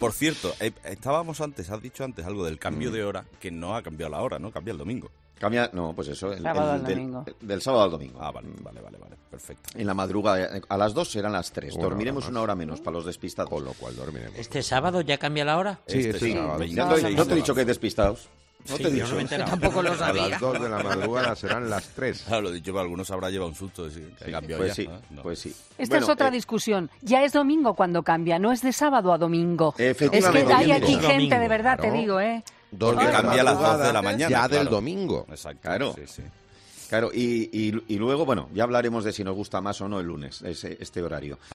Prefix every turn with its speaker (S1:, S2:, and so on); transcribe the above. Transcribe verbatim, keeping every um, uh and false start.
S1: Por cierto, eh, estábamos antes, has dicho antes algo del cambio mm. de hora, que no ha cambiado la hora, ¿no? Cambia el domingo.
S2: Cambia, no, pues eso, el,
S3: sábado
S2: el,
S3: al
S2: del,
S3: domingo.
S2: del sábado al domingo.
S1: Ah, vale, vale, vale, vale, perfecto.
S2: En la madrugada, a las dos serán las tres.
S4: Una
S2: Dormiremos
S4: hora
S2: una hora menos para los despistados.
S4: Con lo cual dormiremos.
S5: ¿Este sábado ya cambia la hora?
S4: Sí,
S1: este
S4: este
S1: sí,
S4: sábado.
S2: No, te- no te he dicho que hay despistados. No
S5: Sí,
S2: te he
S5: yo
S2: dicho.
S5: no me he enterado.
S3: Tampoco lo
S4: A
S3: sabía.
S4: las dos de la madrugada serán las tres.
S1: Claro, lo he dicho, pero algunos habrá llevado un susto. Sí, que cambió
S2: Pues
S1: ya.
S2: sí,
S1: ¿no? No.
S2: pues sí.
S3: Esta
S2: Bueno,
S3: es otra
S2: eh,
S3: discusión. Ya es domingo cuando cambia, no es de sábado a domingo. Es que
S2: Efectivamente.
S3: hay aquí
S5: Domingo.
S3: gente, de verdad, te
S4: Claro.
S3: digo, ¿eh?
S4: Dos
S1: Porque
S4: de la
S1: cambia a las
S4: madrugada
S1: doce de la mañana,
S4: Ya
S1: claro.
S4: del domingo.
S1: Exacto.
S2: Claro.
S1: Sí, sí.
S2: Claro, y, y, y luego, bueno, ya hablaremos de si nos gusta más o no el lunes, ese, este horario.